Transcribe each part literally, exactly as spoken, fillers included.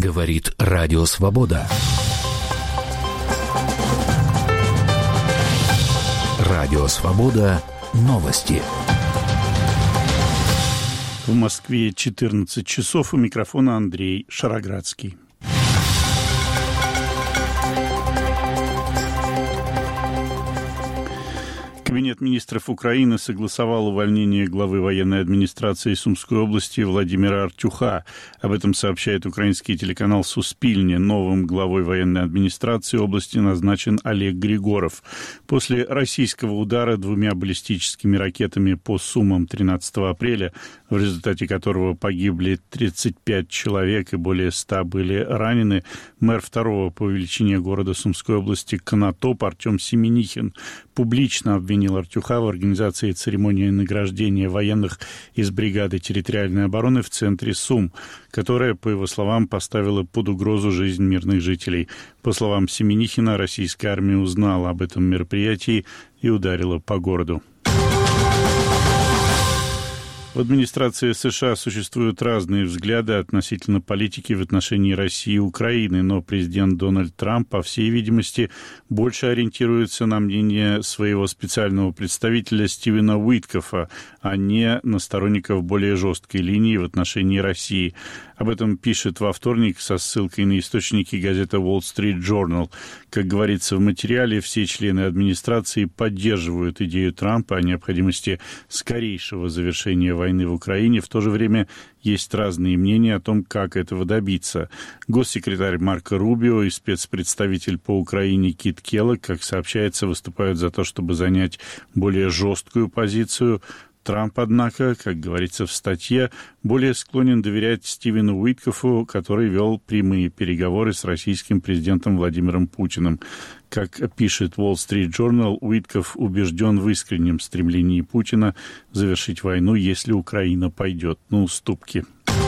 Говорит Радио Свобода. Радио Свобода. Новости. В Москве четырнадцать часов. У микрофона Андрей Шароградский. Кабинет министров Украины согласовал увольнение главы военной администрации Сумской области Владимира Артюха. Об этом сообщает украинский телеканал «Суспильне». Новым главой военной администрации области назначен Олег Григоров. После российского удара двумя баллистическими ракетами по Сумам тринадцатого апреля, в результате которого погибли тридцать пять человек и более ста были ранены, мэр второго по величине города Сумской области Конотоп Артем Семенихин публично обвинил Артюха в организации церемонии награждения военных из бригады территориальной обороны в центре Сум, которая, по его словам, поставила под угрозу жизнь мирных жителей. По словам Семенихина, российская армия узнала об этом мероприятии и ударила по городу. В администрации США существуют разные взгляды относительно политики в отношении России и Украины, но президент Дональд Трамп, по всей видимости, больше ориентируется на мнение своего специального представителя Стивена Уиткофа, а не на сторонников более жесткой линии в отношении России. Об этом пишет во вторник со ссылкой на источники газета Wall Street Journal. Как говорится в материале, все члены администрации поддерживают идею Трампа о необходимости скорейшего завершения войны в Украине. В то же время есть разные мнения о том, как этого добиться. Госсекретарь Марко Рубио и спецпредставитель по Украине Кит Келлог, как сообщается, выступают за то, чтобы занять более жесткую позицию. Трамп, однако, как говорится в статье, более склонен доверять Стивену Уиткофу, который вел прямые переговоры с российским президентом Владимиром Путиным. Как пишет Wall Street Journal, Уиткоф убежден в искреннем стремлении Путина завершить войну, если Украина пойдет на уступки.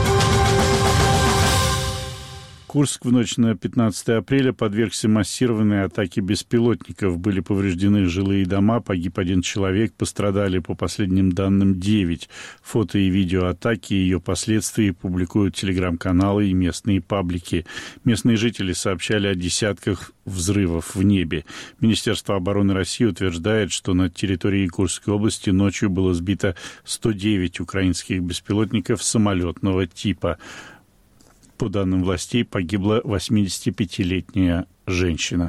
Курск в ночь на пятнадцатое апреля подвергся массированной атаке беспилотников. Были повреждены жилые дома, погиб один человек, пострадали, по последним данным, девять. Фото и видео атаки и ее последствий публикуют телеграм-каналы и местные паблики. Местные жители сообщали о десятках взрывов в небе. Министерство обороны России утверждает, что на территории Курской области ночью было сбито сто девять украинских беспилотников самолетного типа. По данным властей, погибла восьмидесятипятилетняя женщина.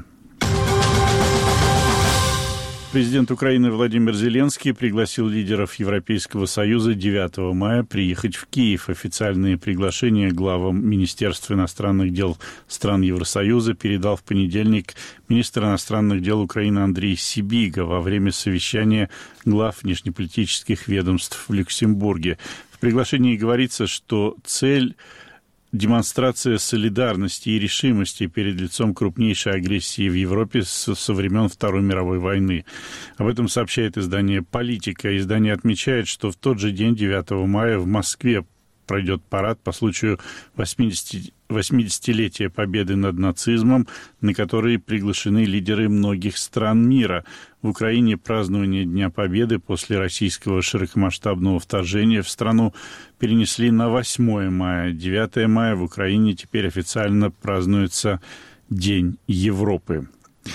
Президент Украины Владимир Зеленский пригласил лидеров Европейского Союза девятого мая приехать в Киев. Официальные приглашения главам Министерства иностранных дел стран Евросоюза передал в понедельник министр иностранных дел Украины Андрей Сибига во время совещания глав внешнеполитических ведомств в Люксембурге. В приглашении говорится, что цель – демонстрация солидарности и решимости перед лицом крупнейшей агрессии в Европе со, со времен Второй мировой войны. Об этом сообщает издание «Политика». Издание отмечает, что в тот же день, девятого мая, в Москве пройдет парад по случаю восьмидесятилетия победы над нацизмом, на который приглашены лидеры многих стран мира. В Украине празднование Дня Победы после российского широкомасштабного вторжения в страну перенесли на восьмое мая. девятое мая в Украине теперь официально празднуется День Европы.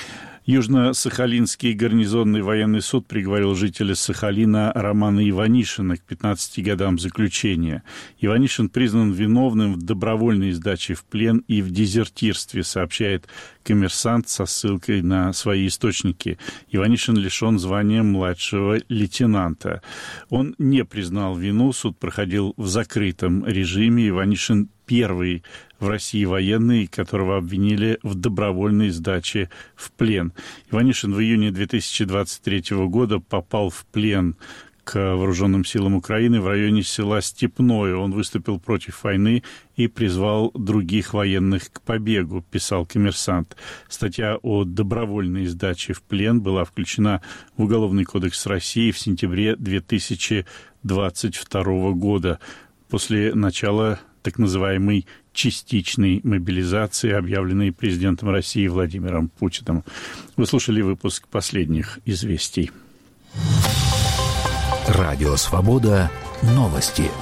Южно-Сахалинский гарнизонный военный суд приговорил жителя Сахалина Романа Иванишина к пятнадцати годам заключения. Иванишин признан виновным в добровольной сдаче в плен и в дезертирстве, сообщает «Коммерсант» со ссылкой на свои источники. Иванишин лишен звания младшего лейтенанта. Он не признал вину, суд проходил в закрытом режиме. Иванишин первый в России военный, которого обвинили в добровольной сдаче в плен. Иванишин в июне две тысячи двадцать третьего года попал в плен к вооруженным силам Украины в районе села Степное. Он выступил против войны и призвал других военных к побегу, писал «Коммерсант». Статья о добровольной сдаче в плен была включена в Уголовный кодекс России в сентябре две тысячи двадцать второго года, после начала так называемой частичной мобилизации, объявленной президентом России Владимиром Путиным. Вы слушали выпуск последних известий. Радио «Свобода». Новости.